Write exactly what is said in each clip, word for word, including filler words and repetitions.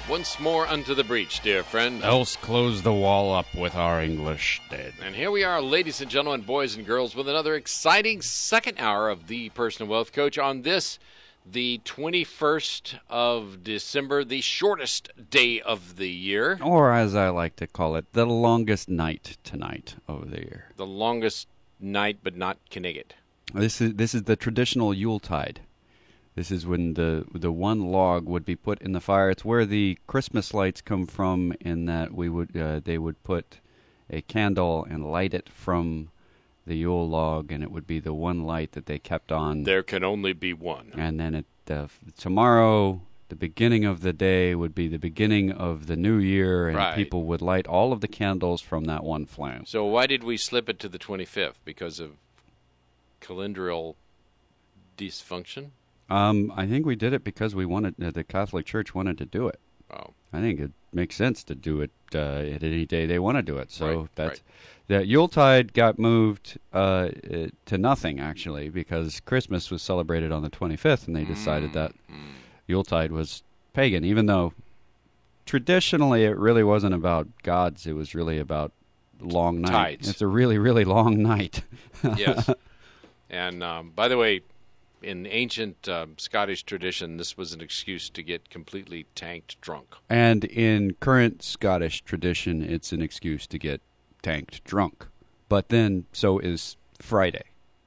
Once more unto the breach, dear friend. Else close the wall up with our English dead. And here we are, ladies and gentlemen, boys and girls, with another exciting second hour of the Personal Wealth Coach on this, the twenty-first of December, the shortest day of the year. Or, as I like to call it, the longest night tonight of the year. The longest night, but not Knigget. This is this is the traditional Yuletide. This is when the the one log would be put in the fire. It's where the Christmas lights come from, in that we would uh, they would put a candle and light it from the Yule log, and it would be the one light that they kept on. There can only be one. And then it, uh, tomorrow, the beginning of the day would be the beginning of the new year, and right. people would light all of the candles from that one flame. So why did we slip it to the twenty-fifth? Because of calendrial dysfunction? Um, I think we did it because we wanted uh, the Catholic Church wanted to do it. Oh, I think it makes sense to do it uh, at any day they want to do it. So right, that's right. the Yuletide got moved uh, uh, to nothing, actually, because Christmas was celebrated on the twenty-fifth, and they decided mm, that mm. Yuletide was pagan, even though traditionally it really wasn't about gods. It was really about long night. Tides. It's a really, really long night. Yes. And um, by the way, in ancient uh, Scottish tradition, this was an excuse to get completely tanked drunk. And in current Scottish tradition, it's an excuse to get tanked drunk. But then so is Friday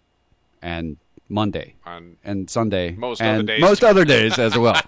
and Monday On and Sunday most and other days. most other days as well.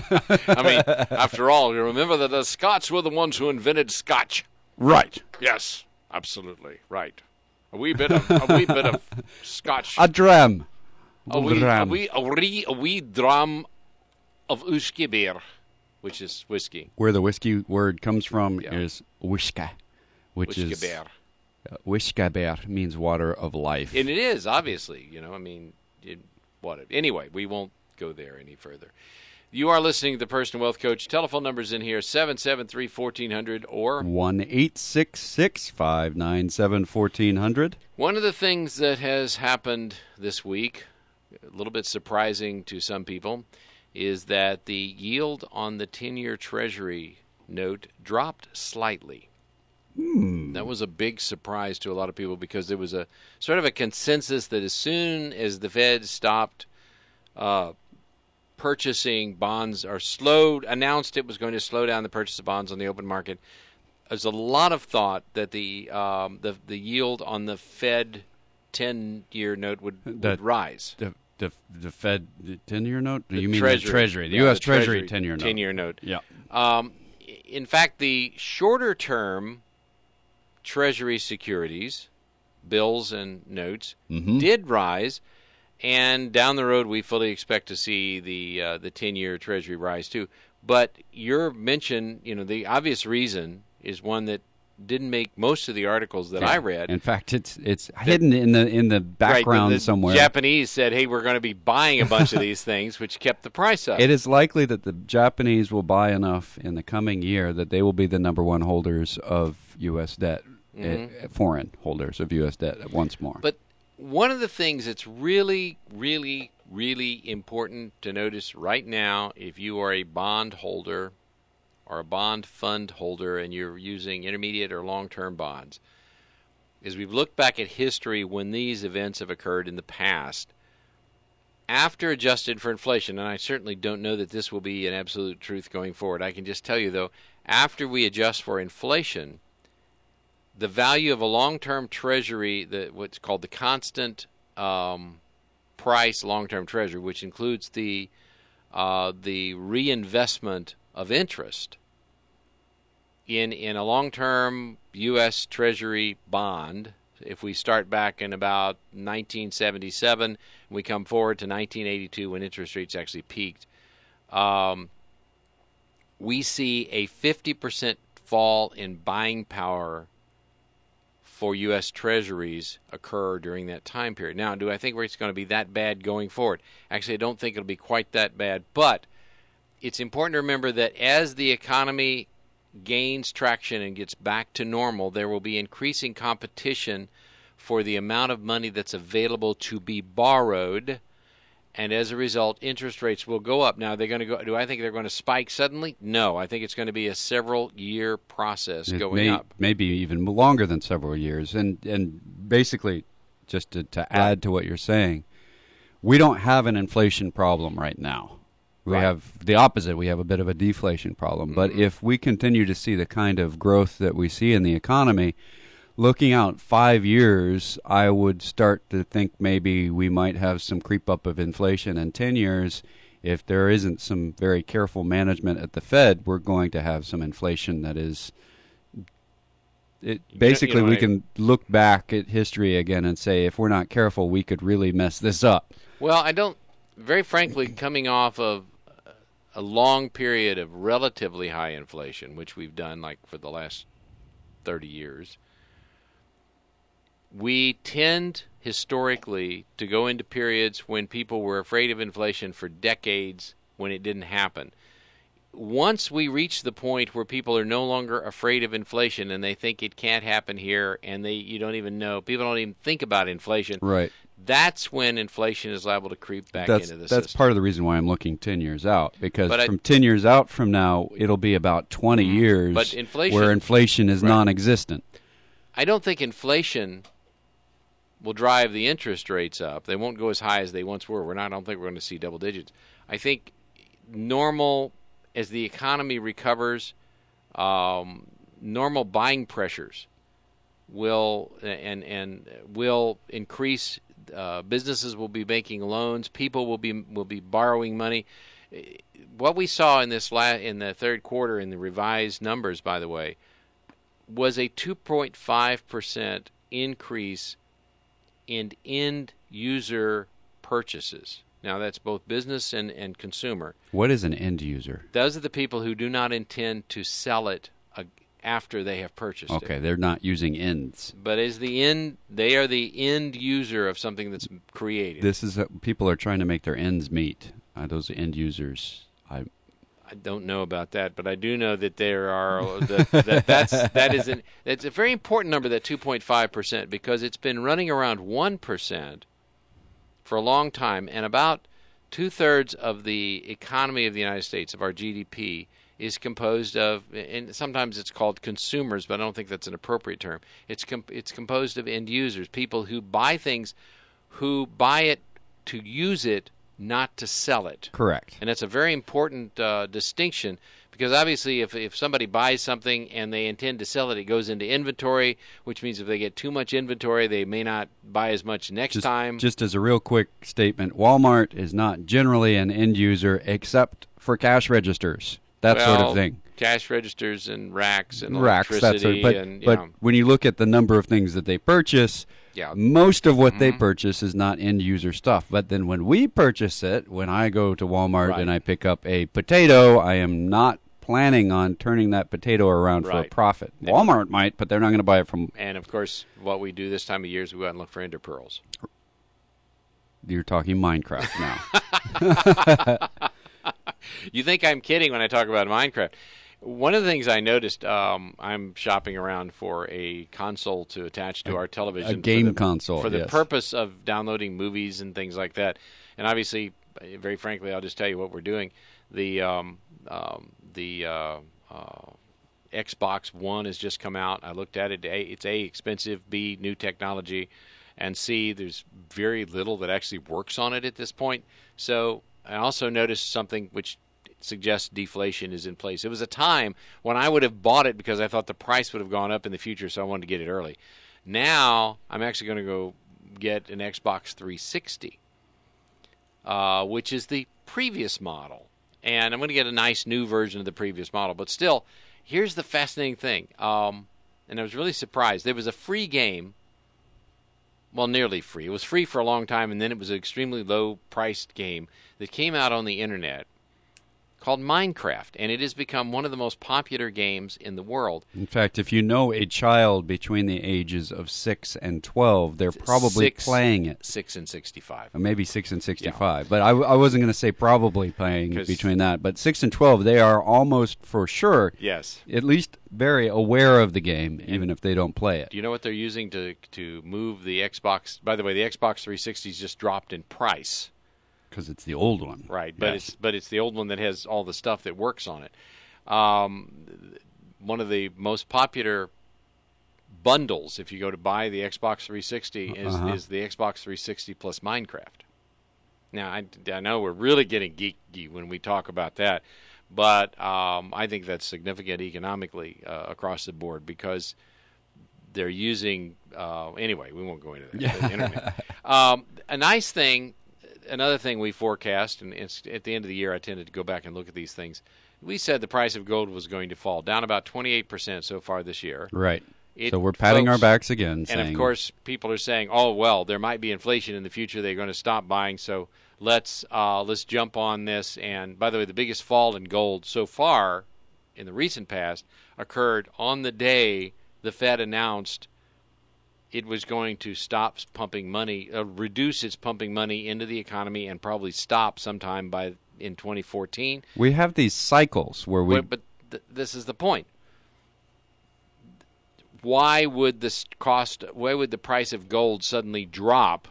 I mean, after all, you remember that the Scots were the ones who invented Scotch. Right. Yes, absolutely right. A wee bit of a wee bit of Scotch. A dram. A wee, a Dram. wee, a wee, a wee dram of whiskey beer, which is whiskey. Where the whiskey word comes from Yeah. is whiska, which Whiskey is beer. uh, whiska bear means water of life. And it is, obviously, you know, I mean, it, what? Anyway, we won't go there any further. You are listening to the Personal Wealth Coach. Telephone numbers in here, seven seven three, one four zero zero or one eight six six, five nine seven, one four zero zero. one of the things that has happened this week, a little bit surprising to some people, is that the yield on the ten-year Treasury note dropped slightly. Hmm. That was a big surprise to a lot of people because there was a sort of a consensus that as soon as the Fed stopped uh, purchasing bonds or slowed, announced it was going to slow down the purchase of bonds on the open market, there's a lot of thought that the um, the, the yield on the Fed ten-year note would, would That- rise. The the the Fed ten-year note? The you mean Treasury. the Treasury, the Yeah, U S the Treasury ten-year note? ten-year note. Yeah. Um, in fact, the shorter-term Treasury securities, bills and notes, Mhm. did rise, and down the road we fully expect to see the uh, the ten-year Treasury rise too. But your mention, you know, the obvious reason is one that didn't make most of the articles that Yeah. I read. In fact, it's it's hidden in the in the background right, the somewhere. Japanese said, "Hey, we're going to be buying a bunch of these things," which kept the price up. It is likely that the Japanese will buy enough in the coming year that they will be the number one holders of U S debt, Mhm. uh, foreign holders of U S debt once more. But one of the things that's really, really, really important to notice right now, if you are a bond holder or a bond fund holder and you're using intermediate or long-term bonds, is we've looked back at history when these events have occurred in the past. After adjusted for inflation, and I certainly don't know that this will be an absolute truth going forward. I can just tell you, though, after we adjust for inflation, the value of a long-term treasury, the, what's called the constant um, price long-term treasury, which includes the uh, the reinvestment of interest in in a long-term U S Treasury bond. If we start back in about nineteen seventy-seven, we come forward to nineteen eighty-two when interest rates actually peaked, um, we see a fifty percent fall in buying power for U S Treasuries occur during that time period. Now, do I think it's going to be that bad going forward? Actually, I don't think it'll be quite that bad, but it's important to remember that as the economy gains traction and gets back to normal, there will be increasing competition for the amount of money that's available to be borrowed, and as a result, interest rates will go up. Now, they're going to go. Do I think they're going to spike suddenly? No, I think it's going to be a several-year process it going may, up. Maybe even longer than several years. And and basically, just to, to add to what you're saying, we don't have an inflation problem right now. We Right. have the opposite. We have a bit of a deflation problem. Mm-hmm. But if we continue to see the kind of growth that we see in the economy, looking out five years, I would start to think maybe we might have some creep up of inflation. In ten years, if there isn't some very careful management at the Fed, we're going to have some inflation that is... It, basically, you know, we I- can look back at history again and say, if we're not careful, we could really mess this up. Well, I don't, very frankly, coming off of a long period of relatively high inflation, which we've done like for the last thirty years, we tend historically to go into periods when people were afraid of inflation for decades when it didn't happen. Once we reach the point where people are no longer afraid of inflation and they think it can't happen here, and they you don't even know, people don't even think about inflation, Right. that's when inflation is liable to creep back That's into the that's system. part of the reason why I'm looking ten years out, because But I- from ten years out from now, it'll be about twenty years But inflation- where inflation is Right. non-existent. I don't think inflation will drive the interest rates up. They won't go as high as they once were. We're not. I don't think we're going to see double digits. I think normal, as the economy recovers, um, normal buying pressures will and and will increase. Uh, businesses will be making loans. People will be will be borrowing money. What we saw in this la- in the third quarter in the revised numbers, by the way, was a two point five percent increase in end user purchases. Now, that's both business and, and consumer. What is an end user? Those are the people who do not intend to sell it uh, after they have purchased it. Okay, they're not using ends. But as the end, they are the end user of something that's created. This is uh, people are trying to make their ends meet. Uh, those end users. I I don't know about that, but I do know that there are that, that that's that is an that's a very important number, that two point five percent, because it's been running around one percent for a long time, and about two thirds of the economy of the United States, of our G D P, is composed of, and sometimes it's called consumers, but I don't think that's an appropriate term. It's com- it's composed of end users, people who buy things, who buy it to use it, not to sell it. correct. And that's a very important uh, distinction, because obviously if if somebody buys something and they intend to sell it, it goes into inventory, which means if they get too much inventory, they may not buy as much next Just, time. just as a real quick statement, Walmart is not generally an end user except for cash registers, that sort Well, of thing. Cash registers and racks and Racks, that electricity. sort of, but, and, you but know, when you look at the number of things that they purchase, yeah. most of what they Mhm. purchase is not end user stuff. But then when we purchase it, when I go to Walmart Right. and I pick up a potato, I am not planning on turning that potato around for a Right. profit. Yeah. Walmart might, but they're not going to buy it from. And, of course, what we do this time of year is we go out and look for ender pearls. You're talking Minecraft now. You think I'm kidding when I talk about Minecraft. One of the things I noticed, um, I'm shopping around for a console to attach to our television. a game for the, console, For the yes. purpose of downloading movies and things like that. And obviously, very frankly, I'll just tell you what we're doing. The um, um, the uh, uh, Xbox One has just come out. I looked at it. A, it's A, expensive, B, new technology, and C, there's very little that actually works on it at this point. So I also noticed something which suggests deflation is in place. It was a time when I would have bought it because I thought the price would have gone up in the future, so I wanted to get it early. Now I'm actually going to go get an Xbox three sixty, uh, which is the previous model. And I'm going to get a nice new version of the previous model. But still, here's the fascinating thing. Um, and I was really surprised. There was a free game. Well, nearly free. It was free for a long time, and then it was an extremely low-priced game that came out on the Internet called Minecraft, and it has become one of the most popular games in the world. In fact, if you know a child between the ages of six and twelve, they're probably Six- playing it. six and sixty-five. Or maybe six and sixty-five. But I, I wasn't going to say probably playing 'Cause- between that. But six and twelve, they are almost for sure, Yes. at least very aware of the game, even if they don't play it. Do you know what they're using to to move the Xbox? By the way, the Xbox three sixty's just dropped in price. Because it's the old one. Right, but Yes. it's but it's the old one that has all the stuff that works on it. Um, one of the most popular bundles, if you go to buy the Xbox three sixty, is, Uh-huh. is the Xbox three sixty plus Minecraft. Now, I, I know we're really getting geeky when we talk about that, but um, I think that's significant economically uh, across the board because they're using, uh, anyway, we won't go into that. Yeah. The internet. Um, a nice thing, another thing we forecast, and it's, at the end of the year I tended to go back and look at these things, we said the price of gold was going to fall, down about twenty-eight percent so far this year. Right. It, so we're patting folks, our backs again. And, saying, of course, people are saying, oh, well, there might be inflation in the future. They're going to stop buying, so let's uh, let's jump on this. And, by the way, the biggest fall in gold so far in the recent past occurred on the day the Fed announced it was going to stop pumping money, uh, reduce its pumping money into the economy and probably stop sometime by in twenty fourteen. we have these cycles where we... But, but th- this is the point. Why would this cost? Why would the price of gold suddenly drop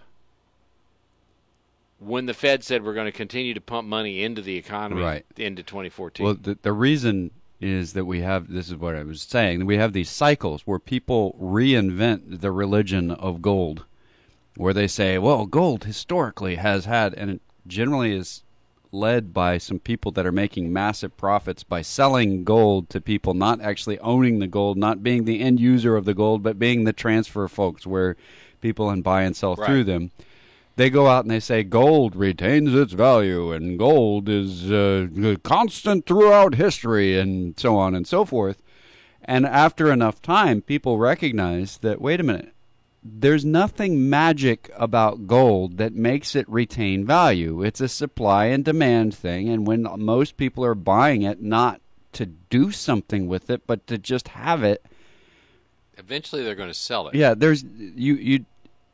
when the Fed said we're going to continue to pump money into the economy Right. into twenty fourteen? Well, the, the reason is that we have, this is what I was saying, we have these cycles where people reinvent the religion of gold, where they say, well, gold historically has had, and it generally is led by some people that are making massive profits by selling gold to people not actually owning the gold, not being the end user of the gold, but being the transfer folks where people can buy and sell Right. through them. They go out and they say gold retains its value and gold is uh, constant throughout history and so on and so forth. And after enough time, people recognize that, wait a minute, there's nothing magic about gold that makes it retain value. It's a supply and demand thing, and when most people are buying it not to do something with it, but to just have it, Eventually, they're going to sell it. yeah, there's you you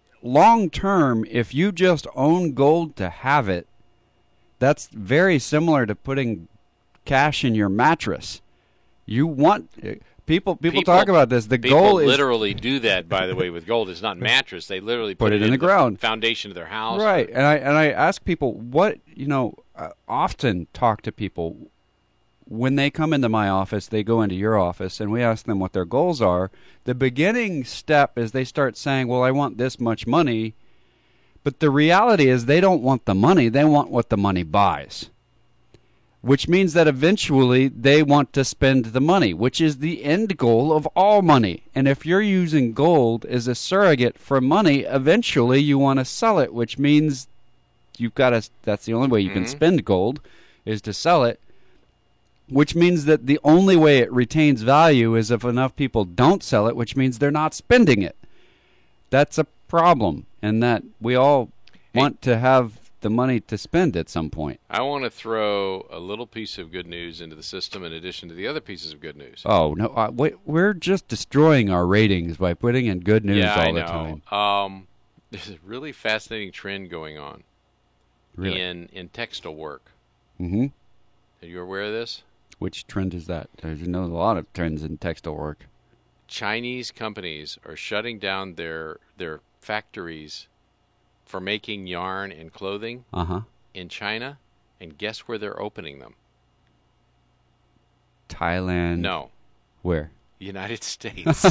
long term, if you just own gold to have it, that's very similar to putting cash in your mattress. You want people people, People- talk about this. The People goal is literally do that, by the way, with gold. It's not mattress. They literally put, Put it in the ground. foundation of their house. right. And I and I ask people what, you know, I often talk to people when they come into my office, they go into your office, and we ask them what their goals are. The beginning step is they start saying, well, I want this much money. But the reality is they don't want the money. They want what the money buys, which means that eventually they want to spend the money, which is the end goal of all money. And if you're using gold as a surrogate for money, eventually you want to sell it, which means you've got to, that's the only way you can Mhm. spend gold is to sell it. Which means that the only way it retains value is if enough people don't sell it, which means they're not spending it. That's a problem, and that we all Hey. want to have the money to spend at some point. I want to throw a little piece of good news into the system in addition to the other pieces of good news. Oh, no, uh, we, we're just destroying our ratings by putting in good news yeah, all I the know. time. Um, there's a really fascinating trend going on Really? in, in textile work. Mm-hmm. Are you aware of this? Which trend is that? There's know a lot of trends in textile work. Chinese companies are shutting down their their factories for making yarn and clothing Uh-huh. in China, and guess where they're opening them? Thailand. No, Where? United States.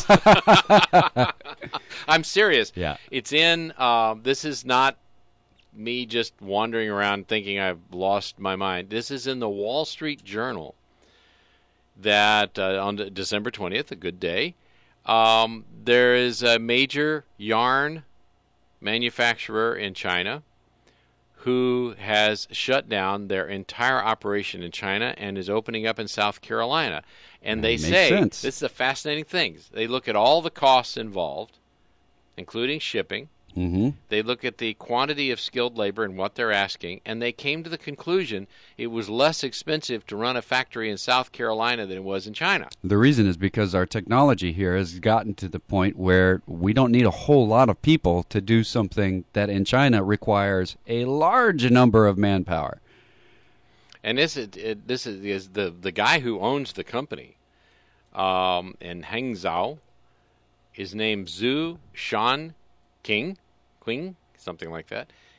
I'm serious. Yeah. It's in. Um, this is not me just wandering around thinking I've lost my mind. This is in the Wall Street Journal. That uh, on de- December twentieth, a good day, um, there is a major yarn manufacturer in China who has shut down their entire operation in China and is opening up in South Carolina. And they Makes say, sense. this is a fascinating thing. They look at all the costs involved, including shipping. Mm-hmm. They look at the quantity of skilled labor and what they're asking, and they came to the conclusion it was less expensive to run a factory in South Carolina than it was in China. The reason is because our technology here has gotten to the point where we don't need a whole lot of people to do something that in China requires a large number of manpower. And this is it, this is, is the the guy who owns the company um, in Hangzhou is named Zhu Shan King, Qing, something like that.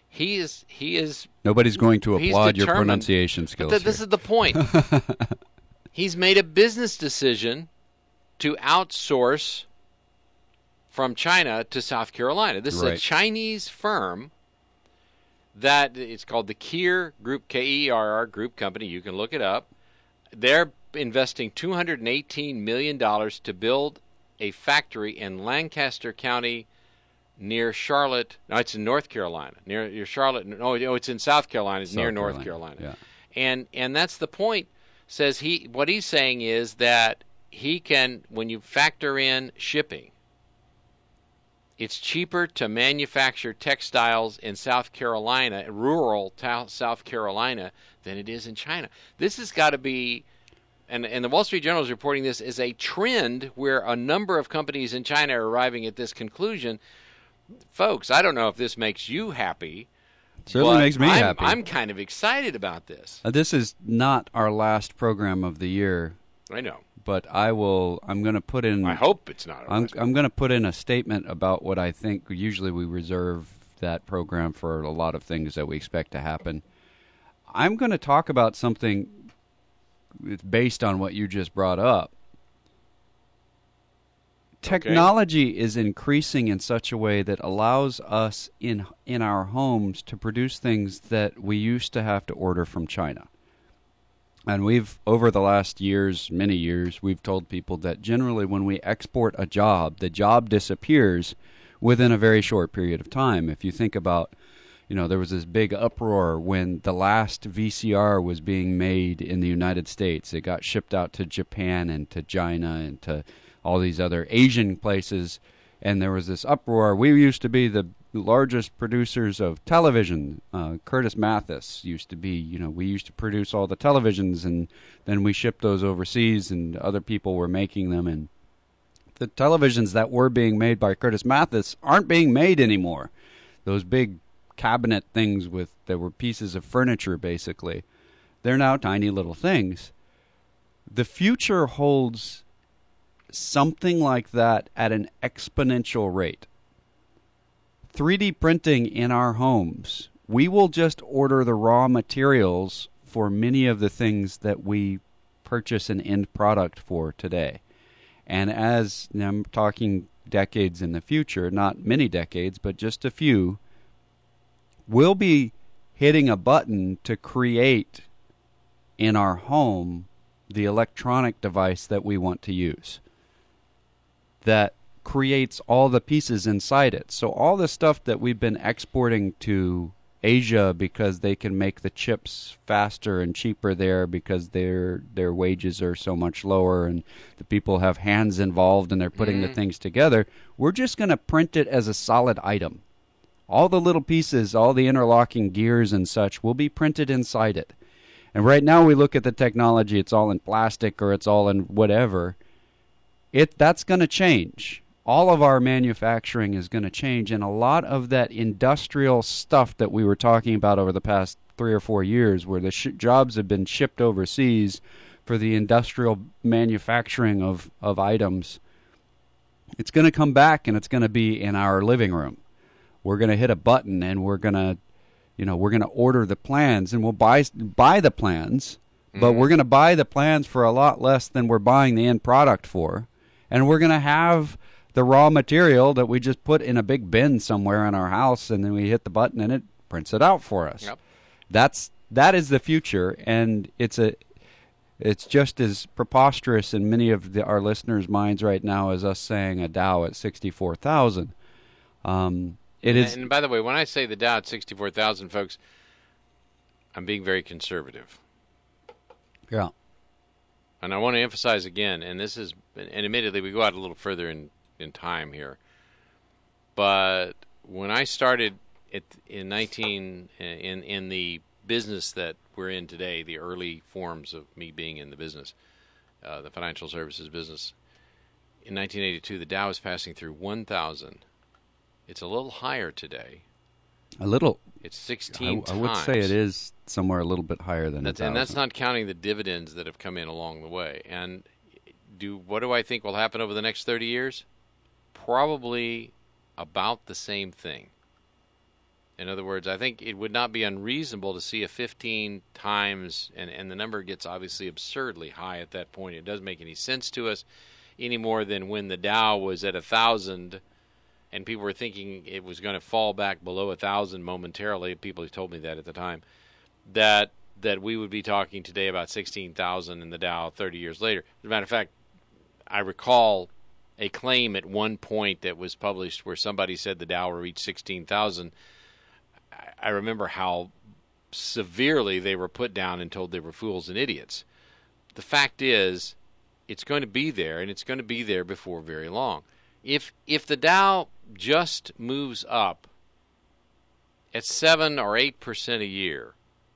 he is he is Nobody's going to he's applaud your determined- pronunciation But skills th- this here. is the point. He's made a business decision to outsource from China to South Carolina. This Right. is a Chinese firm that it's called the Keir Group, K E R R Group Company. You can look it up. They're investing two hundred eighteen million dollars to build a factory in Lancaster County near Charlotte. No, it's in North Carolina. Near, near Charlotte. No, oh, it's in South Carolina. It's South near North Carolina, Carolina. yeah. And and that's the point. Says he what he's saying is that he can, when you factor in shipping, it's cheaper to manufacture textiles in South Carolina, rural ta- South Carolina, than it is in China. This has got to be, and, and the Wall Street Journal is reporting this as a trend where a number of companies in China are arriving at this conclusion. Folks, I don't know if this makes you happy. Certainly but makes me I'm, happy. I'm kind of excited about this. Uh, this is not our last program of the year, I know. but I will. I'm going to put in. I hope it's not. I'm, I'm going to put in a statement about what I think. Usually, we reserve that program for a lot of things that we expect to happen. I'm going to talk about something based on what you just brought up. Technology is increasing in such a way that allows us in in our homes to produce things that we used to have to order from China. And we've, over the last years, many years, we've told people that generally when we export a job, the job disappears within a very short period of time. If you think about, you know, there was this big uproar when the last V C R was being made in the United States. It got shipped out to Japan and to China and to all these other Asian places, and there was this uproar. We used to be the largest producers of television. Uh, Curtis Mathis used to be, you know, we used to produce all the televisions, and then we shipped those overseas, and other people were making them. And the televisions that were being made by Curtis Mathis aren't being made anymore. Those big cabinet things with that were pieces of furniture, basically, they're now tiny little things. The future holds something like that at an exponential rate. three D printing in our homes. We will just order the raw materials for many of the things that we purchase an end product for today. And as I'm talking decades in the future, not many decades, but just a few, we'll be hitting a button to create in our home the electronic device that we want to use, that creates all the pieces inside it. So all the stuff that we've been exporting to Asia because they can make the chips faster and cheaper there because their their wages are so much lower and the people have hands involved and they're putting Mm. the things together, we're just going to print it as a solid item. All the little pieces, all the interlocking gears and such will be printed inside it. And right now we look at the technology, it's all in plastic or it's all in whatever. It that's going to change. All of our manufacturing is going to change, and a lot of that industrial stuff that we were talking about over the past three or four years, where the sh- jobs have been shipped overseas for the industrial manufacturing of, of items, it's going to come back, and it's going to be in our living room. We're going to hit a button, and we're going to, you know, we're going to order the plans, and we'll buy buy the plans, mm-hmm. but we're going to buy the plans for a lot less than we're buying the end product for, and we're going to have the raw material that we just put in a big bin somewhere in our house, and then we hit the button and it prints it out for us. Yep. That's that is the future, and it's a it's just as preposterous in many of the, our listeners' minds right now as us saying a Dow at sixty-four thousand. Um, it and, is. And by the way, when I say the Dow at sixty-four thousand, folks, I'm being very conservative. Yeah. And I want to emphasize again, and this is, and admittedly, we go out a little further in. in time here, but when I started it in nineteen in in the business that we're in today, the early forms of me being in the business, uh, the financial services business, in nineteen eighty-two, the Dow was passing through one thousand. It's a little higher today. A little. It's sixteen I, I would times. say it is somewhere a little bit higher than that's, a and that's thousand. not counting the dividends that have come in along the way. And do what do I think will happen over the next thirty years? Probably about the same thing. In other words, I think it would not be unreasonable to see a fifteen times, and, and the number gets obviously absurdly high at that point. It doesn't make any sense to us any more than when the Dow was at one thousand and people were thinking it was going to fall back below one thousand momentarily. People told me that at the time, that that we would be talking today about sixteen thousand in the Dow thirty years later. As a matter of fact, I recall a claim at one point that was published where somebody said the Dow will reach sixteen thousand. I remember how severely they were put down and told they were fools and idiots. The fact is, it's going to be there, and it's going to be there before very long. If if the Dow just moves up at seven or eight percent a year,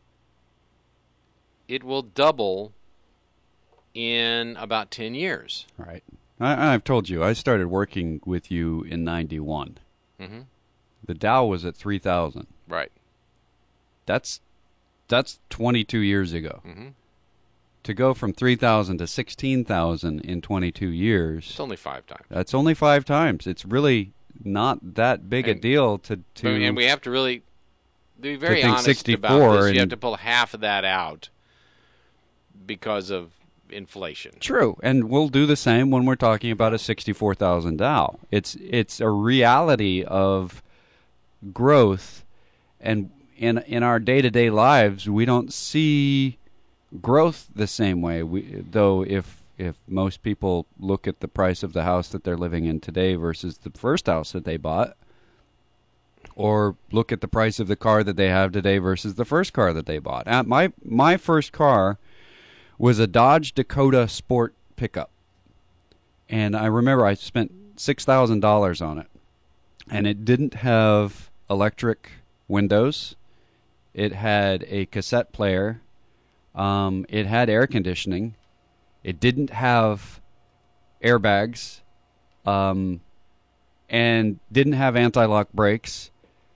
it will double in about ten years. Right. I, I've told you, I started working with you in ninety-one. Mm-hmm. The Dow was at three thousand. Right. That's that's twenty-two years ago. Mm-hmm. To go from three thousand to sixteen thousand in twenty-two years. It's only five times. That's only five times. It's really not that big and, a deal to, to and we have to really be very think honest about this. You have to pull half of that out because of inflation. True, and we'll do the same when we're talking about a sixty-four thousand Dow. It's it's a reality of growth, and in in our day-to-day lives, we don't see growth the same way. We, though if if most people look at the price of the house that they're living in today versus the first house that they bought, or look at the price of the car that they have today versus the first car that they bought. Uh, my my first car was a Dodge Dakota Sport pickup, and I remember I spent six thousand dollars on it, and it didn't have electric windows. It had a cassette player. Um, it had air conditioning. It didn't have airbags, um, and didn't have anti-lock brakes.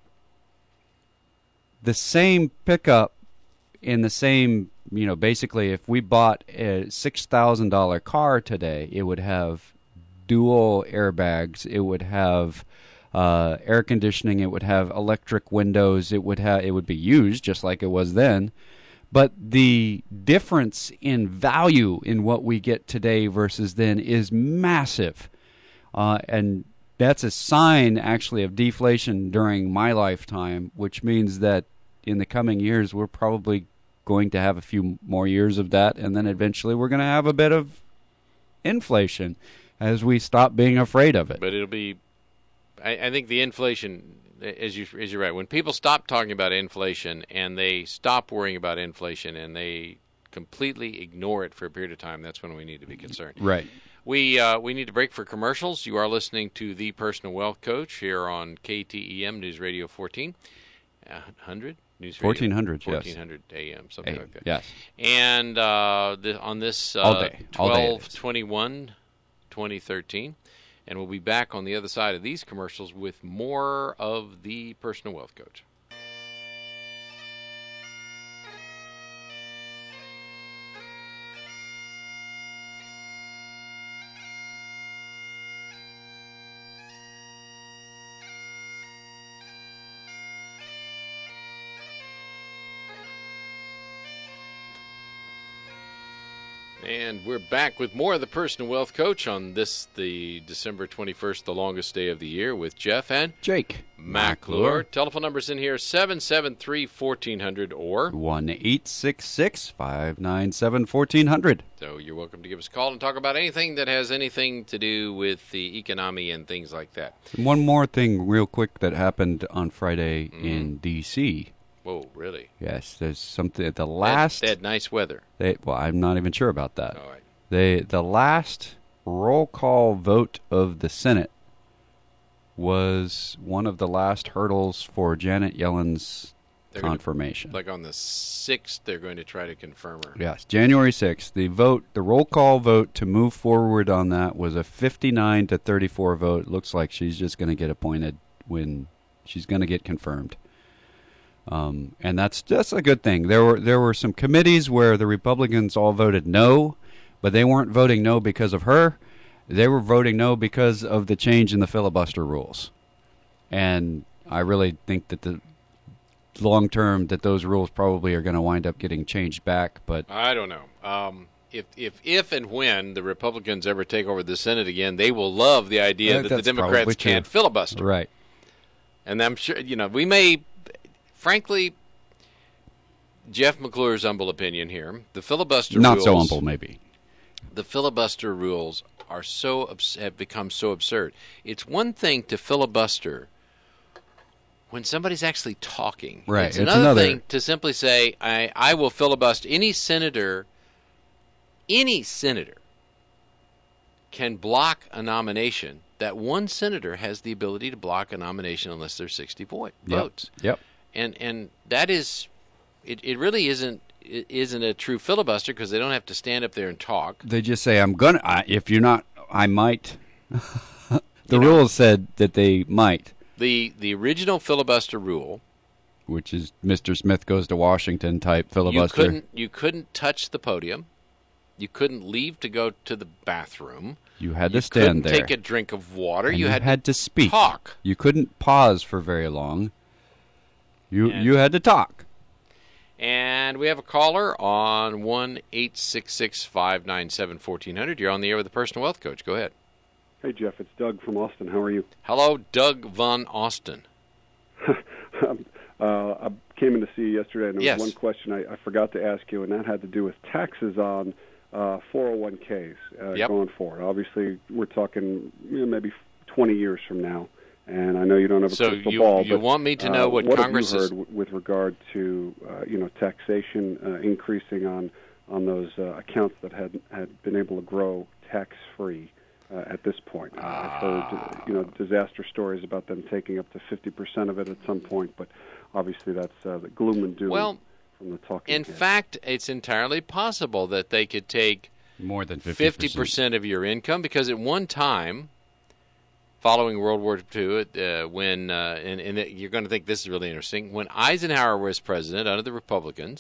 The same pickup in the same, you know, basically if we bought a six thousand dollars car today, it would have dual airbags. It would have uh, air conditioning. It would have electric windows. It would have, it would be used just like it was then. But the difference in value in what we get today versus then is massive. Uh, and that's a sign, actually, of deflation during my lifetime, which means that in the coming years, we're probably going to have a few more years of that, and then eventually we're going to have a bit of inflation as we stop being afraid of it. But it'll be, I, I think the inflation, as, you, as you're right, when people stop talking about inflation and they stop worrying about inflation and they completely ignore it for a period of time, that's when we need to be concerned. Right. We uh, we need to break for commercials. You are listening to The Personal Wealth Coach here on K T E M News Radio fourteen hundred? News fourteen hundred, yes. fourteen hundred A M, something hey, like that. Yes. And uh, the, on this uh, All day. All day twelve twenty-one twenty thirteen, and we'll be back on the other side of these commercials with more of The Personal Wealth Coach. And we're back with more of the Personal Wealth Coach on this, the December twenty-first, the longest day of the year, with Jeff and Jake McClure. Telephone numbers in here, seven seven three, fourteen hundred or one eight six six, five nine seven, fourteen hundred. So you're welcome to give us a call and talk about anything that has anything to do with the economy and things like that. One more thing real quick that happened on Friday mm-hmm. in D C Whoa, really? Yes, there's something at the last... They had, they had nice weather. They, well, I'm not even sure about that. All right. They, the last roll call vote of the Senate was one of the last hurdles for Janet Yellen's they're confirmation. Gonna, like on the sixth, they're going to try to confirm her. Yes, January sixth. The vote, the roll call vote to move forward on that was a fifty-nine to thirty-four vote. It looks like she's just going to get appointed when she's going to get confirmed. Um, and that's that's a good thing. There were there were some committees where the Republicans all voted no, but they weren't voting no because of her. They were voting no because of the change in the filibuster rules. And I really think that the long term that those rules probably are going to wind up getting changed back. But I don't know. Um, if if if and when the Republicans ever take over the Senate again, they will love the idea Uh, that the that's Democrats probably true. can't filibuster. right, And I'm sure, you know, we may, frankly, Jeff McClure's humble opinion here, the filibuster not rules, so humble maybe. the filibuster rules are so abs- have become so absurd. It's one thing to filibuster when somebody's actually talking. Right. It's, It's another, another- thing to simply say, I, I will filibuster. Any senator, any senator can block a nomination. That one senator has the ability to block a nomination unless there's sixty vo- Yep. votes. Yep. And and that is, it, it really isn't it isn't a true filibuster because they don't have to stand up there and talk. They just say, I'm going to, if you're not, I might. the You know. rules said that they might, The the original filibuster rule, which is Mister Smith goes to Washington type you filibuster. couldn't you couldn't touch the podium, you couldn't leave to go to the bathroom, You had you to stand couldn't there. take a drink of water, and you, you had, had to speak. talk. You couldn't pause for very long. You And- you had to talk. And we have a caller on one eight six six five nine seven fourteen hundred. You're on the air with the Personal Wealth Coach. Go ahead. Hey, Jeff, it's Doug from Austin. How are you? Hello, Doug Von Austin. um, uh, I came in to see you yesterday, and there Yes. was one question I, I forgot to ask you, and that had to do with taxes on uh, four oh one Ks uh, Yep. going forward. Obviously, we're talking you know, maybe twenty years from now, and I know you don't have a So crystal you, ball, you but want me to know uh, what, what Congress have you is... heard w- with regard to uh, you know taxation uh, increasing on on those uh, accounts that had had been able to grow tax free? Uh, at this point, uh, I've heard uh, you know disaster stories about them taking up to fifty percent of it at some point, but obviously that's uh, the gloom and doom Well, from the talking in heads. fact, it's entirely possible that they could take More than fifty percent of your income, because at one time, following World War Two, uh, when uh, and, and you're going to think this is really interesting, when Eisenhower was president under the Republicans,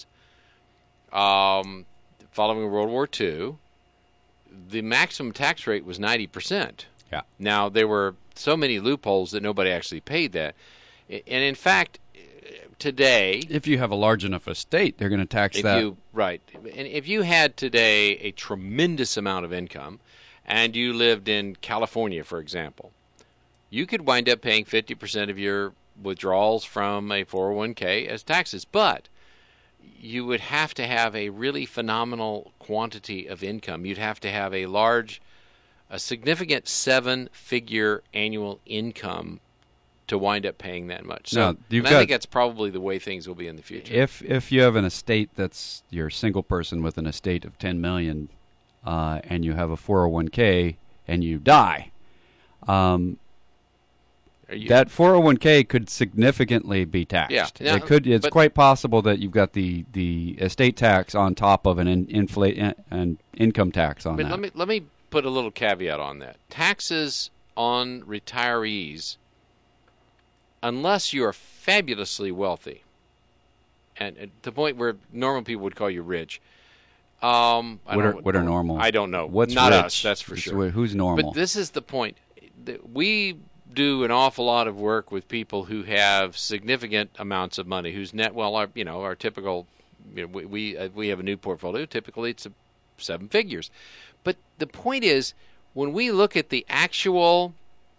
um, following World War Two, the maximum tax rate was ninety percent. Yeah. Now, there were so many loopholes that nobody actually paid that. And in fact, today, If you have a large enough estate, they're going to tax if that. you right, and if you had today a tremendous amount of income, and you lived in California, for example, you could wind up paying fifty percent of your withdrawals from a four oh one K as taxes. But you would have to have a really phenomenal quantity of income. You'd have to have a large, a significant seven-figure annual income to wind up paying that much. So Now, you've and I think got- that's probably the way things will be in the future. If if you have an estate that's you're a single person with an estate of ten million, uh, and you have a four oh one K and you die, um, Are you- that four oh one K could significantly be taxed. Yeah. Now, it could. It's but- quite possible that you've got the, the estate tax on top of an in, inflate an income tax on But that. let me let me put a little caveat on that. Taxes on retirees, unless you are fabulously wealthy, and at the point where normal people would call you rich. Um, I What don't are- know what are normal? I don't know. What's Not rich? us, that's for It's sure. wh- Who's normal? But this is the point. That we do an awful lot of work with people who have significant amounts of money, whose net, well, our, you know, our typical, you know, we we, uh, we have a new portfolio. Typically, it's a seven figures. But the point is, when we look at the actual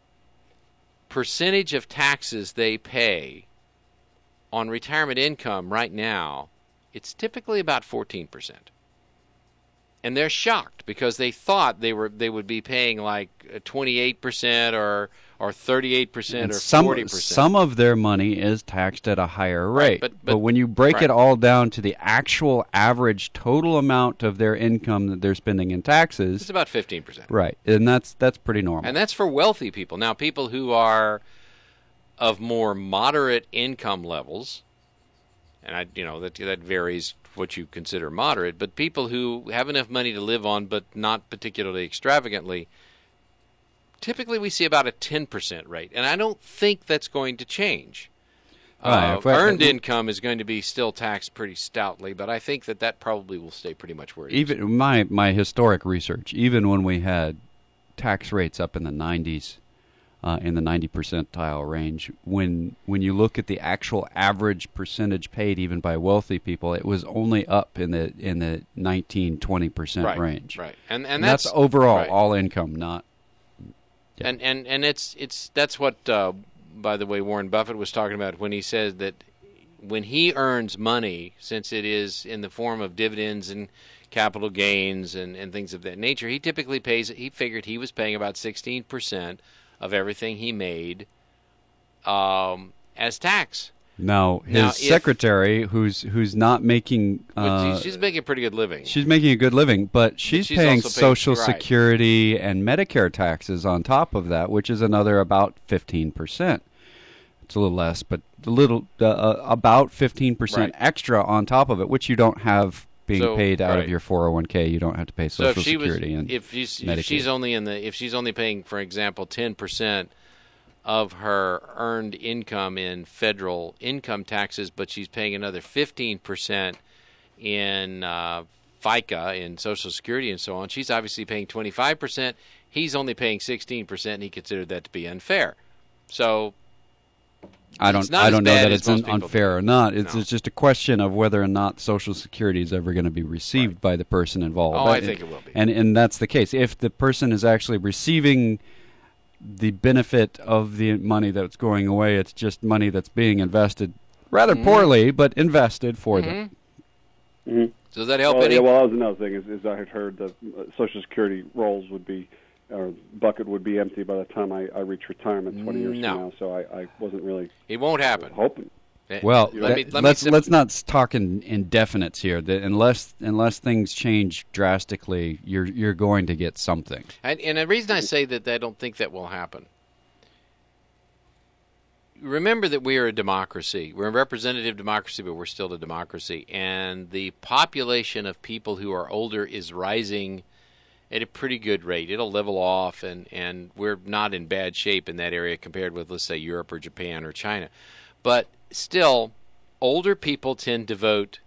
percentage of taxes they pay on retirement income right now, it's typically about fourteen percent. And they're shocked because they thought they were they would be paying like twenty-eight percent or or thirty-eight percent And or some, forty percent. Some of their money is taxed at a higher rate. but- but- when you break right. it all down to the actual average total amount of their income that they're spending in It's taxes, about fifteen percent. right, and that's that's pretty normal. And that's for wealthy people. Now, people who are of more moderate income levels, and I, you know, that that varies what you consider moderate, but people who have enough money to live on, but not particularly extravagantly, typically we see about a ten percent rate, and I don't think that's going to change. Right, Uh, if I- earned income is going to be still taxed pretty stoutly, but I think that that probably will stay pretty much where it is. Even my my historic research, even when we had tax rates up in the nineties, uh, in the ninety percentile range. When when you look at the actual average percentage paid, even by wealthy people, it was only up in the in the nineteen, twenty percent right, range. Right, and and, And that's, that's overall right. all income, not. Yeah. And and and it's it's that's what, uh, by the way, Warren Buffett was talking about when he says that when he earns money, since it is in the form of dividends and capital gains and, and things of that nature, he typically pays. He figured he was paying about sixteen percent of everything he made um, as tax. Now his Now, if- secretary, who's who's not making, But uh, she's, she's making a pretty good living. she's making a good living, but she's, she's paying also paying- Social right. Security and Medicare taxes on top of that, which is another about fifteen percent. It's a little less, but a little uh, uh, about fifteen percent Right. extra on top of it, which you don't have being So, paid out right. of your four oh one k. You don't have to pay So Social if she Security was, and if she's, if Medicaid. she's only in the, if she's only paying, for example, ten percent of her earned income in federal income taxes, but she's paying another fifteen percent in uh, FICA, in Social Security, and so on, she's obviously paying twenty-five percent. He's only paying sixteen percent, and he considered that to be unfair. So I it's don't. not I as don't know bad that as it's most un- people unfair or not. It's, No. it's just a question of whether or not Social Security is ever going to be received Right. by the person involved. Oh, That- I think it will be. And and that's the case. If the person is actually receiving the benefit of the money that's going away, it's just money that's being invested rather Mhm. poorly, but invested for them. Mhm. Mhm. Does that help Well, any? yeah, well, that was another thing is, is I had heard that uh, Social Security rolls would be, or bucket would be empty by the time I, I reach retirement twenty years No. from now. So I, I wasn't really It won't happen. hoping. Eh, Well, let that- me, let me let's sim- let's not s- talk in indefinites here. That unless unless things change drastically, you're you're going to get something. And, and the reason I say that I don't think that will happen, remember that we are a democracy. We're a representative democracy, but we're still a democracy. And the population of people who are older is rising at a pretty good rate. It'll level off, and, and we're not in bad shape in that area compared with, let's say, Europe or Japan or China. But still, older people tend to vote,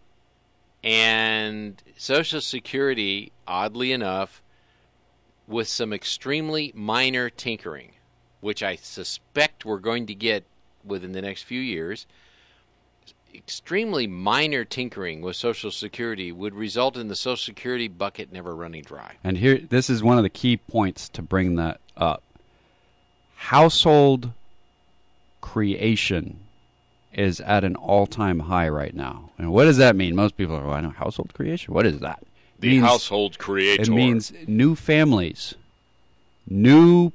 and Social Security, oddly enough, with some extremely minor tinkering, which I suspect we're going to get within the next few years, extremely minor tinkering with Social Security would result in the Social Security bucket never running dry. And here, this is one of the key points to bring that up. Household creation is at an all-time high right now. And what does that mean? Most people are, well, I know household creation. What is that? The Means- household creator. It means new families, new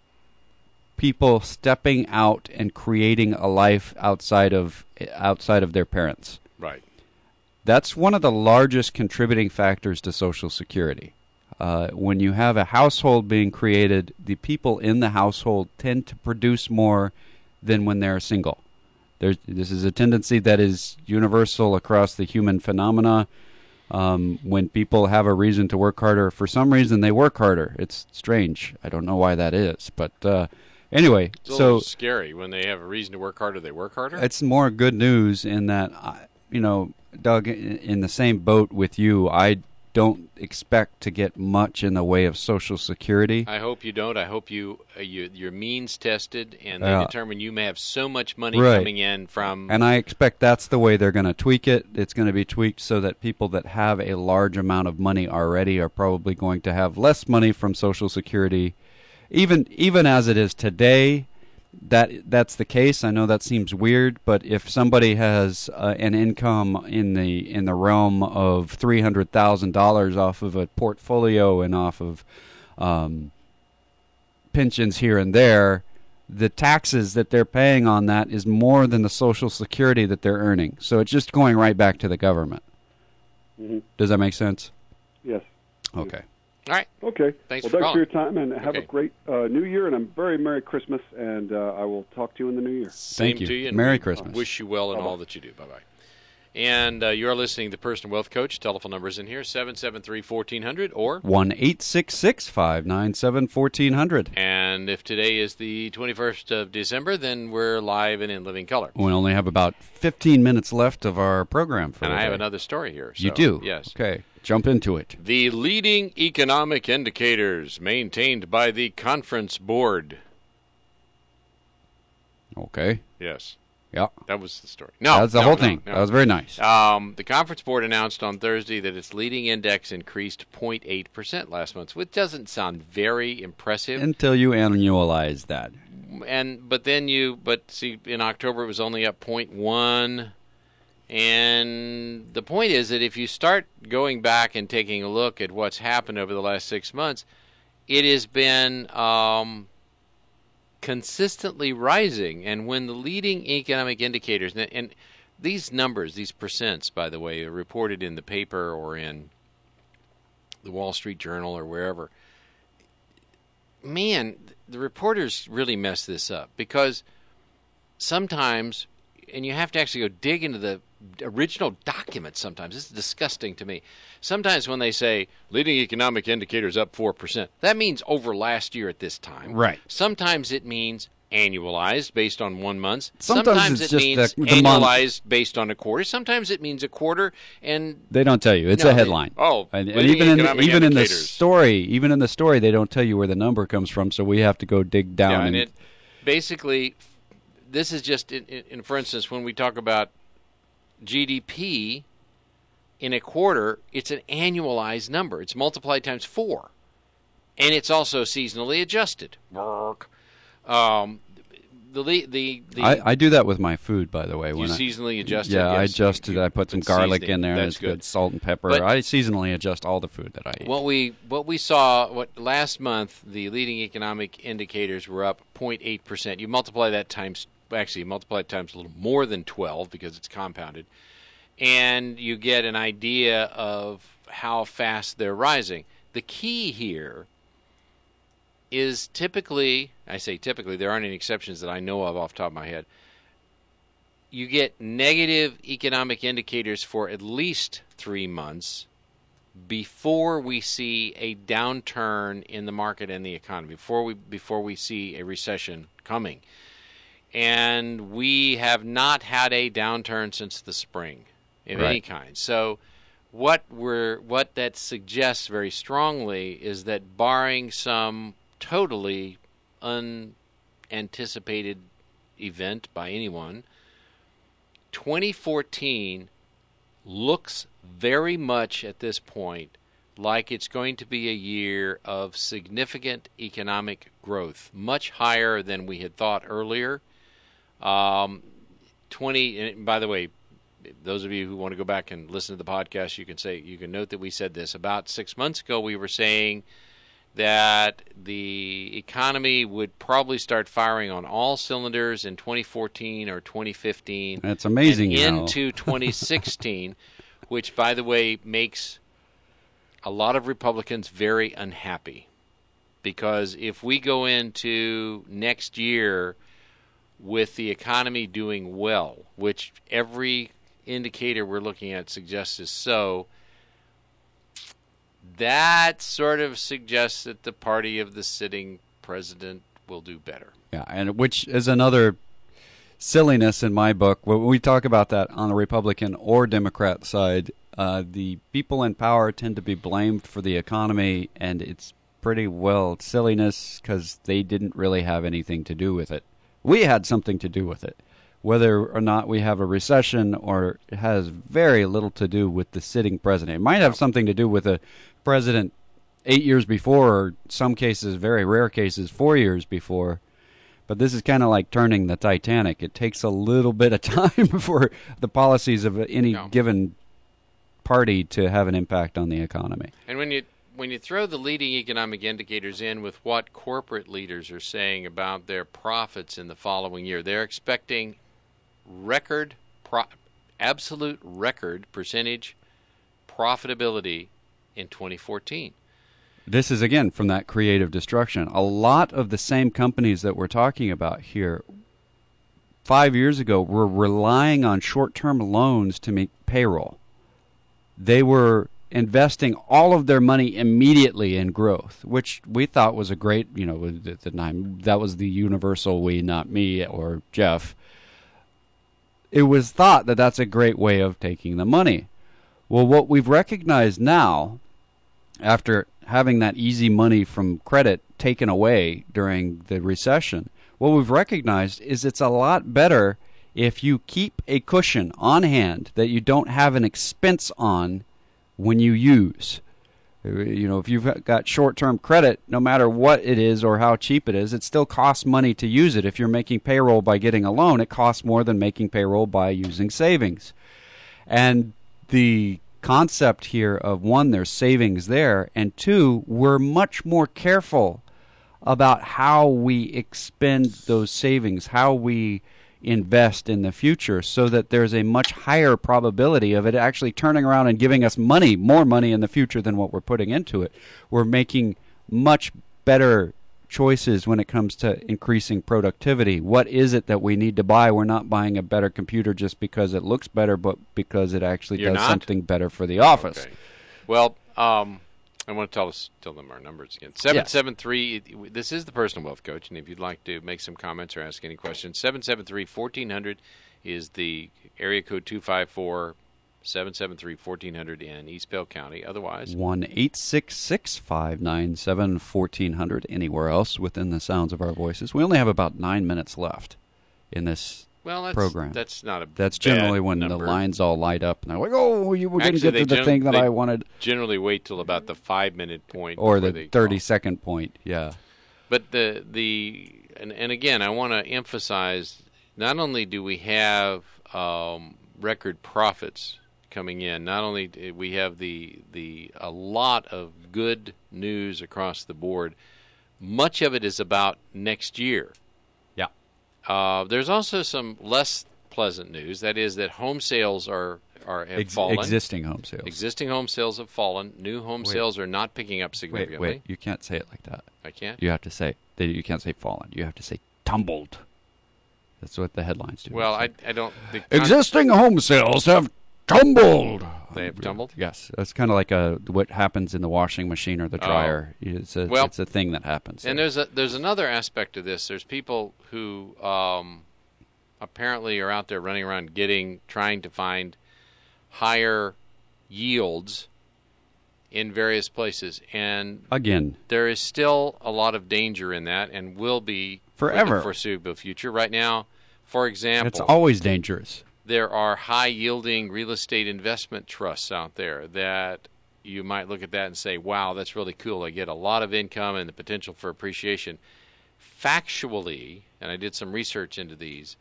people stepping out and creating a life outside of outside of their parents. Right. That's one of the largest contributing factors to Social Security. Uh, when you have a household being created, the people in the household tend to produce more than when they're single. There's, this is a tendency that is universal across the human phenomena. Um, when people have a reason to work harder, for some reason they work harder. It's strange. I don't know why that is. But uh, anyway, It's a so little scary. When they have a reason to work harder, they work harder. it's more good news in that, I- you know, Doug, in in the same boat with you, I don't expect to get much in the way of Social Security. I hope you don't. I hope you, uh, you you're means tested, and they Yeah. determine you may have so much money Right. coming in from. And I expect that's the way they're going to tweak it. It's going to be tweaked so that people that have a large amount of money already are probably going to have less money from Social Security. Even even as it is today, that that's the case. I know that seems weird, but if somebody has uh, an income in the in the realm of three hundred thousand dollars off of a portfolio and off of um, pensions here and there, the taxes that they're paying on that is more than the Social Security that they're earning. So it's just going right back to the government. Mm-hmm. Does that make sense? Yes. Okay. All right. Okay. Thanks well, for thanks calling. for your time, and have Okay. a great uh, New Year, and a very Merry Christmas, and uh, I will talk to you in the New Year. Same Thank you. to you. And Merry we Christmas. Wish you well in Bye-bye. all that you do. Bye bye. And uh, you are listening to Personal Wealth Coach. Telephone numbers in here seven seven three, one four zero zero or. one eight six six, five nine seven, one four zero zero. And if today is the twenty-first of December, then we're live and in living color. We only have about fifteen minutes left of our program for And the I have day. another story here. You so, do? Yes. Okay. Jump into it. The leading economic indicators maintained by the Conference Board Okay. Yes. Yeah. That was the story. No, that's the no, whole no, thing. no. That was very nice. Um, the Conference Board announced on Thursday that its leading index increased zero point eight percent last month, which doesn't sound very impressive. Until you annualize that. And but then you but see in October it was only up zero point one. And the point is that if you start going back and taking a look at what's happened over the last six months, it has been um, consistently rising. And when the leading economic indicators, and, and these numbers, these percents, by the way, are reported in the paper or in the Wall Street Journal or wherever, man, the reporters really mess this up because sometimes, and you have to actually go dig into the original documents sometimes. This is disgusting to me. Sometimes when they say leading economic indicators up four percent, that means over last year at this time. Right. Sometimes it means annualized based on one month. Sometimes, Sometimes it's it just means the, the month. annualized based on a quarter. Sometimes it means a quarter. And They don't tell you. It's No, a they- headline. oh, and, and leading even in economic even in the indicators. story, even in the story, they don't tell you where the number comes from. So we have to go dig down. Yeah, and, and it basically, this is just, in, in, for instance, when we talk about G D P in a quarter, it's an annualized number. It's multiplied times four. And it's also seasonally adjusted. Um, the, the, the, I, I do that with my food, by the way. you when I, seasonally adjust yeah, it? I Yes, adjusted. you- I put some it's garlic seasoning. in there. And That's it's good. Salt and pepper. But- I seasonally adjust all the food that I eat. What we what we saw what last month, the leading economic indicators were up zero point eight percent. You multiply that times actually you multiply it times a little more than twelve because it's compounded, and you get an idea of how fast they're rising. The key here is typically, I say typically, there aren't any exceptions that I know of off the top of my head. You get negative economic indicators for at least three months before we see a downturn in the market and the economy, before we before we see a recession coming. And we have not had a downturn since the spring of Right. any kind. So what we're what that suggests very strongly is that barring some totally unanticipated event by anyone, twenty fourteen looks very much at this point like it's going to be a year of significant economic growth, much higher than we had thought earlier. Um, twenty. And by the way, those of you who want to go back and listen to the podcast, you can say you can note that we said this about six months ago. We were saying that the economy would probably start firing on all cylinders in twenty fourteen or twenty fifteen. That's amazing. And how- into twenty sixteen, which, by the way, makes a lot of Republicans very unhappy. Because if we go into next year with the economy doing well, which every indicator we're looking at suggests is so, that sort of suggests that the party of the sitting president will do better. Yeah, and which is another silliness in my book. When we talk about that on the Republican or Democrat side, uh, the people in power tend to be blamed for the economy, and it's pretty well silliness because they didn't really have anything to do with it. We had something to do with it. Whether or not we have a recession, or it has very little to do with the sitting president. It might have something to do with a president eight years before, or some cases, very rare cases, four years before. But this is kind of like turning the Titanic. It takes a little bit of time for the policies of any No. given party to have an impact on the economy. And when you when you throw the leading economic indicators in with what corporate leaders are saying about their profits in the following year, they're expecting record, pro- absolute record percentage profitability in twenty fourteen. This is, again, from that creative destruction. A lot of the same companies that we're talking about here five years ago were relying on short-term loans to make payroll. They were investing all of their money immediately in growth, which we thought was a great, you know, at the time, that was the universal we, not me or Jeff. It was thought that that's a great way of taking the money. Well, what we've recognized now, after having that easy money from credit taken away during the recession, what we've recognized is it's a lot better if you keep a cushion on hand that you don't have an expense on when you use. You know, if you've got short-term credit, no matter what it is or how cheap it is, it still costs money to use it. If you're making payroll by getting a loan, it costs more than making payroll by using savings. And the concept here of, one, there's savings there, and two, we're much more careful about how we expend those savings, how we invest in the future, so that there's a much higher probability of it actually turning around and giving us money, more money in the future than what we're putting into it. We're making much better choices when it comes to increasing productivity. What is it that we need to buy? We're not buying a better computer just because it looks better, but because it actually You're does not? something better for the office. Okay. Well, um, I want to tell us tell them our numbers again. seven seven three, this is the Personal Wealth Coach, and if you'd like to make some comments or ask any questions, seven seven three, one four zero zero is the area code. Two five four, seven seven three, one four zero zero in East Bell County. Otherwise, one eight six six, five nine seven, one four zero zero anywhere else within the sounds of our voices. We only have about nine minutes left in this well, that's, program. That's not a That's generally bad when number. the lines all light up, and they're like, oh, you Actually, didn't get to the gen- thing that they I wanted. Generally wait till about the five-minute point. Or before the they thirty-second point, yeah. But the the and, and again, I want to emphasize, not only do we have um, record profits coming in, not only do we have the the a lot of good news across the board, much of it is about next year. Yeah. Uh, there's also some less pleasant news. That is that home sales are are have Ex- fallen. Existing home sales. Existing home sales have fallen. New home Wait. sales are not picking up Wait, significantly. wait, you can't say it like that. I can't. You have to say, you can't say fallen. You have to say tumbled. That's what the headlines do. Well, I I don't. The con- Existing home sales have tumbled. They have tumbled? Yes, that's kind of like a what happens in the washing machine or the dryer. It's a Well, it's a thing that happens. And there's a there's another aspect to this. There's people who um, apparently are out there running around getting trying to find higher yields in various places, and again, there is still a lot of danger in that, and will be Forever. for the foreseeable future. Right now, for example, it's always dangerous. there are high-yielding real estate investment trusts out there that you might look at that and say, wow, that's really cool. They get a lot of income and the potential for appreciation. Factually, and I did some research into these,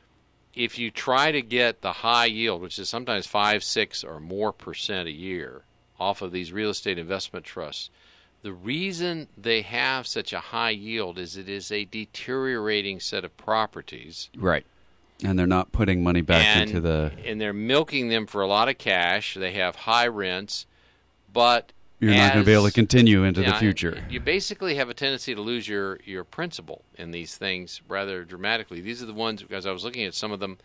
if you try to get the high yield, which is sometimes five, six, or more percent a year off of these real estate investment trusts, the reason they have such a high yield is it is a deteriorating set of properties. Right. And they're not putting money back and, into the... And they're milking them for a lot of cash. They have high rents, but You're as, not going to be able to continue into yeah, the future. You basically have a tendency to lose your, your principal in these things rather dramatically. These are the ones, because I was looking at some of them,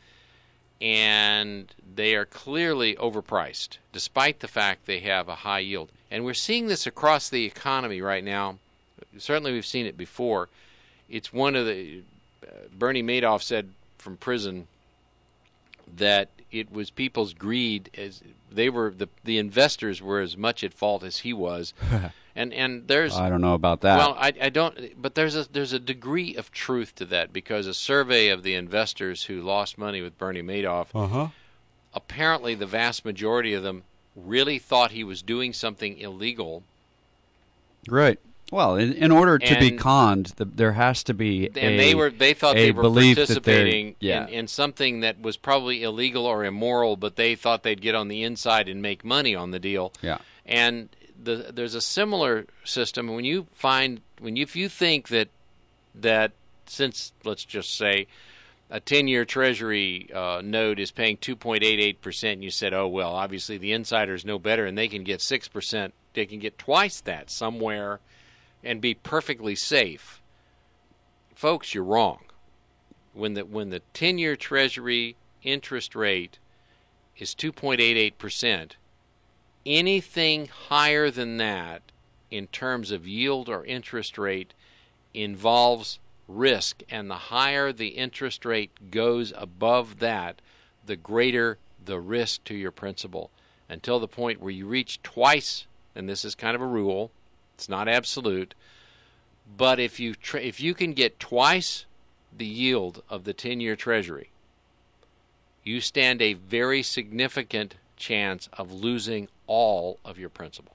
and they are clearly overpriced, despite the fact they have a high yield. And we're seeing this across the economy right now. Certainly we've seen it before. It's one of the... Uh, Bernie Madoff said from prison that it was people's greed, as they were the the investors were as much at fault as he was, and and there's I don't know about that. well I I don't but there's a there's a degree of truth to that, because a survey of the investors who lost money with Bernie Madoff, uh-huh. apparently the vast majority of them really thought he was doing something illegal. Right. Well, in, in order to be And- conned, the, there has to be And a, they were they thought a they were belief that they're- participating yeah. in, in something that was probably illegal or immoral, but they thought they'd get on the inside and make money on the deal. Yeah. And the, there's a similar system when you find when you, if you think that that since, let's just say, a ten-year Treasury uh, note is paying two point eight eight percent, and you said, oh well, obviously the insiders know better and they can get six percent. They can get twice that somewhere and be perfectly safe. Folks, you're wrong. When the when the ten-year Treasury interest rate is two point eight eight percent, anything higher than that in terms of yield or interest rate involves risk, and the higher the interest rate goes above that, the greater the risk to your principal, until the point where you reach twice, and this is kind of a rule, it's not absolute, but if you tr- if you can get twice the yield of the ten-year Treasury, you stand a very significant chance of losing all of your principal.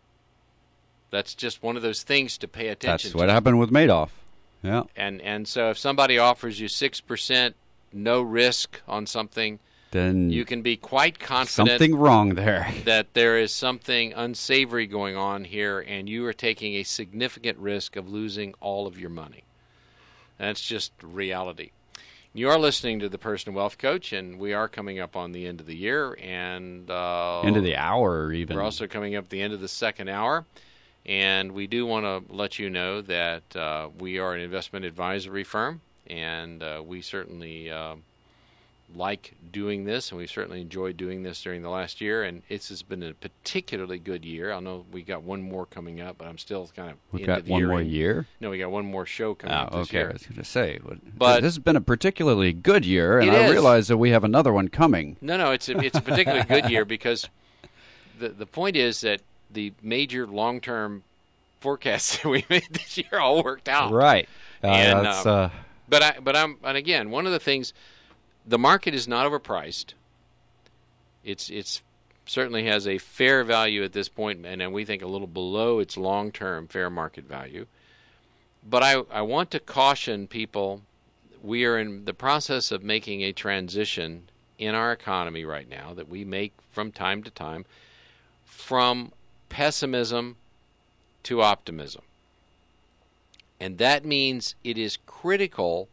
That's just one of those things to pay attention to. That's to. what happened with Madoff. Yeah. And and so if somebody offers you six percent no risk on something, then you can be quite confident something wrong there. that there is something unsavory going on here, and you are taking a significant risk of losing all of your money. That's just reality. You are listening to the Personal Wealth Coach, and we are coming up on the end of the year, and uh, end of the hour, even. We're also coming up the end of the second hour, and we do want to let you know that uh, we are an investment advisory firm, and uh, we certainly uh, like doing this, and we certainly enjoyed doing this during the last year, and it's has been a particularly good year. I know we got one more coming up, but I'm still kind of we into got the one year. more year. No, we got one more show coming oh, up this okay. year. I was going to say, but this has been a particularly good year, and it I is. realize that we have another one coming. No, no, it's a, it's a particularly good year because the the point is that the major long term forecasts that we made this year all worked out. Right. Uh, and, that's, um, uh, but I but I'm and again, one of the things, the market is not overpriced. It's it's certainly has a fair value at this point, and, and we think a little below its long term fair market value. But I, I want to caution people, we are in the process of making a transition in our economy right now that we make from time to time from pessimism to optimism. And that means it is critical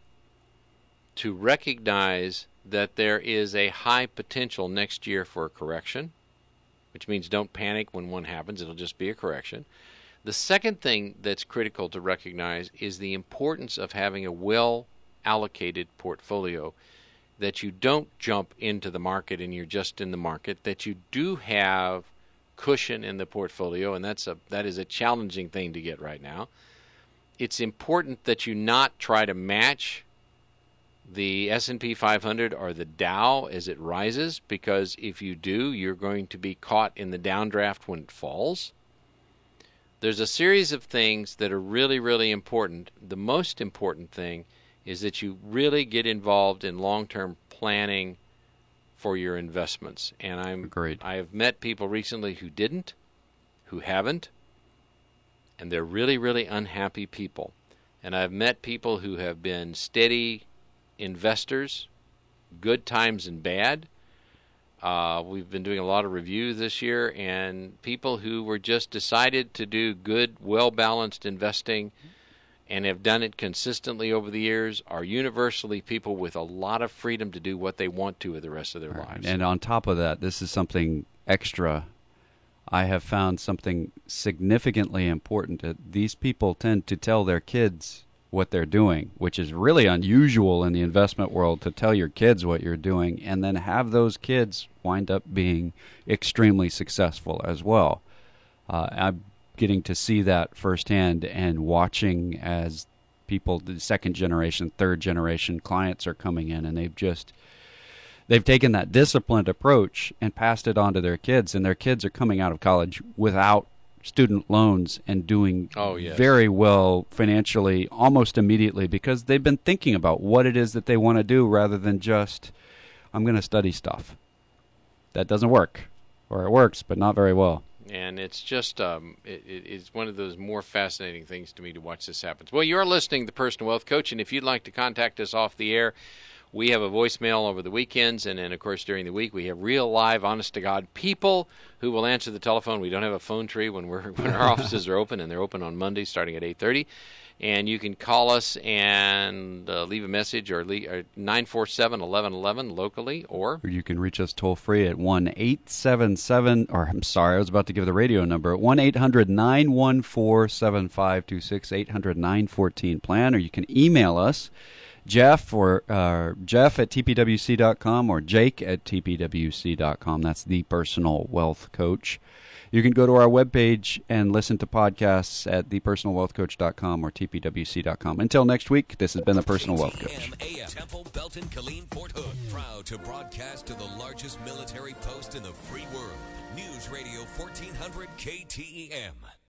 to recognize that there is a high potential next year for a correction, which means don't panic when one happens. It'll just be a correction. The second thing that's critical to recognize is the importance of having a well-allocated portfolio, that you don't jump into the market and you're just in the market, that you do have cushion in the portfolio, and that's a that is a challenging thing to get right now. It's important that you not try to match the S and P five hundred or the Dow as it rises, because if you do, you're going to be caught in the downdraft when it falls. There's a series of things that are really, really important. The most important thing is that you really get involved in long-term planning for your investments. And I'm Agreed. I have met people recently who didn't, who haven't, and they're really, really unhappy people. And I've met people who have been steady investors, good times and bad. Uh, we've been doing a lot of reviews this year, and people who were just decided to do good, well-balanced investing and have done it consistently over the years are universally people with a lot of freedom to do what they want to with the rest of their right. lives. And on top of that, this is something extra. I have found something significantly important. These people tend to tell their kids what they're doing, which is really unusual in the investment world, to tell your kids what you're doing and then have those kids wind up being extremely successful as well. Uh, I'm getting to see that firsthand and watching as people, the second generation, third generation clients are coming in, and they've just they've taken that disciplined approach and passed it on to their kids, and their kids are coming out of college without student loans and doing oh, yes. very well financially almost immediately, because they've been thinking about what it is that they want to do rather than just, I'm going to study stuff. That doesn't work, or it works, but not very well. And it's just, um, it, it's one of those more fascinating things to me to watch this happen. Well, you're listening to the Personal Wealth Coach, and if you'd like to contact us off the air, we have a voicemail over the weekends, and then, of course, during the week, we have real, live, honest-to-God people who will answer the telephone. We don't have a phone tree when we're when our offices are open, and they're open on Monday starting at eight thirty. And you can call us and uh, leave a message, or, or nine four seven, eleven eleven locally, or... Or you can reach us toll-free at one eight seven seven, or I'm sorry, I was about to give the radio number, one eight hundred nine one four seven five two six, eight hundred nine fourteen plan, or you can email us, Jeff or uh, Jeff at T P W C dot com or Jake at T P W C dot com. That's the Personal Wealth Coach. You can go to our webpage and listen to podcasts at the personal wealth coach dot com or T P W C dot com. Until next week, this has been the Personal Wealth Coach. Temple, Belton, Killeen, Fort Hood. Proud to broadcast to the largest military post in the free world. News Radio fourteen hundred K T E M.